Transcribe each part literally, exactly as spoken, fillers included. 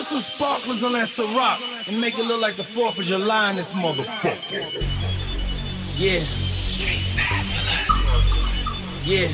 Put some sparklers on that Ciroc and make it look like the fourth of July in this motherfucker. Yeah. Straight fabulous. Yeah.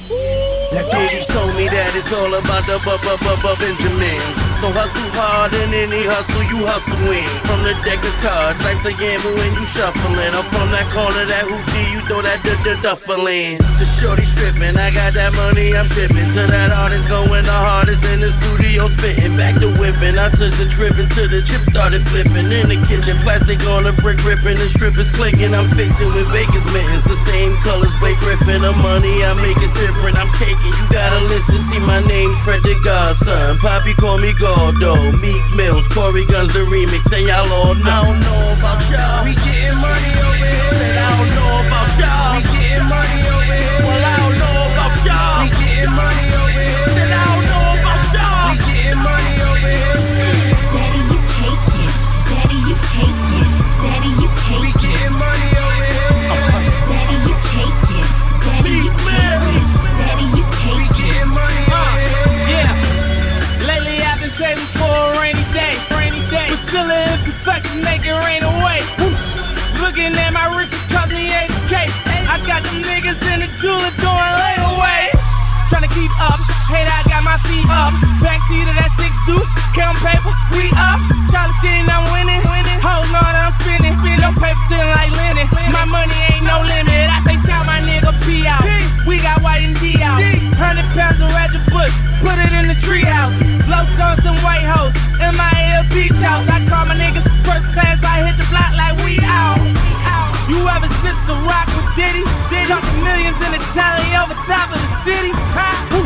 Like Diddy told me that it's all about the bu-bu-bu-bu Benjamins. So hustle hard and any hustle you hustle in. From the deck of cards, life's a gamble when you shuffling. I'm from that corner, that hoopty, you throw that d-d-duffle in. The shorty stripping, I got that money, I'm tipping. To that artist going the hardest in the studio spitting. Back to whipping, I took the trip until the chip started flipping. In the kitchen, plastic on the brick ripping. The strippers clicking, I'm fixing with baker's mittens. The same colors, Blake Griffin. The money I make is different, I'm caking. You gotta listen, see my name, Fred the Godson. Poppy call me Gordo, Meek Mills, Corey Guns the remix, and y'all all know. I don't know about y'all. We getting money over here. Said I don't know about y'all. We getting money over here. Well, I don't know about y'all. We getting money over here. Said I don't know about y'all. We getting money over here. Daddy, you caking. Daddy, you caking. Daddy, you caking. We getting money over here. Daddy, you caking. Daddy, you caking. Daddy, you caking. We getting money over here. Yeah. Lately I've been saving for a rainy day, rainy day. But still an imperfection, make it rain away. Looking at my wrist, it cost me eighty K. I got them niggas in the jeweler doing layaway. Tryna keep up, hate I got my feet up. Backseat of that six deuce, count paper, we up. Charlie shit and I'm winning, winning. Hold on, I'm spinning, spin no paper, still like linen. My money ain't no limit. I say shout my nigga P out. We got white and D out. Hundred pounds of Roger Bush, put it in the treehouse. Blows on some white hoes, M I L beach house. I call my niggas first class, I hit the block like we out. You ever sip the rock with Diddy? Diddy talking millions in the tally over top of the city. Huh?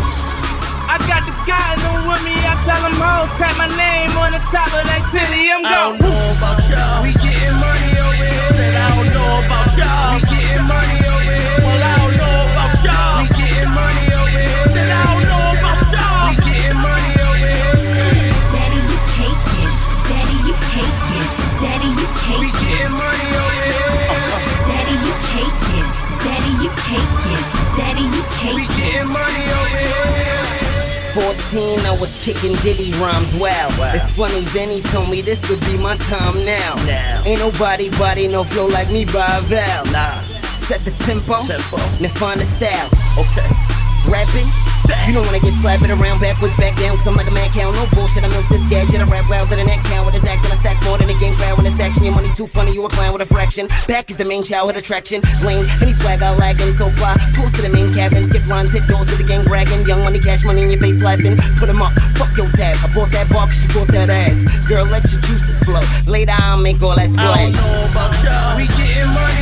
I got the guy in them with me, I tell them hoes, tap my name on the top of that titty. I'm I going. don't know about y'all. We getting money over here. Said I don't know about y'all. We getting money over here. Well, I don't know about y'all. We getting money over here. Said I don't know about y'all. We getting money over here. Daddy, you caking. Daddy, you caking. Daddy, you We caking. getting money over here. Daddy, you caking. Daddy, you caking. Daddy, you We caking. getting money over here. fourteen, I was kicking Diddy rhymes, wow. Wow. It's funny, then he told me this would be my time now. Now. Ain't nobody body no flow like me by a Val. Nah. Set the tempo, Tempo. now find the style. Okay. Rapping, you don't wanna get slapped around backwards, back down, some like a man count. No bullshit, I milk this gadget. I rap wilder than that count with his acting. I stack more than a game crowd when it's action. Your money too funny, you a clown with a fraction. Back is the main childhood attraction. Lane, and he swag out lagging, so fly. Close to the main cabin, skip lines, hit doors with the gang bragging. Young money, cash money in your face laughing. Put him up, fuck your tab. I bought that bar cause she bought that ass. Girl, let your juices flow. Later I'll make all that I splash. don't know about y'all. We getting money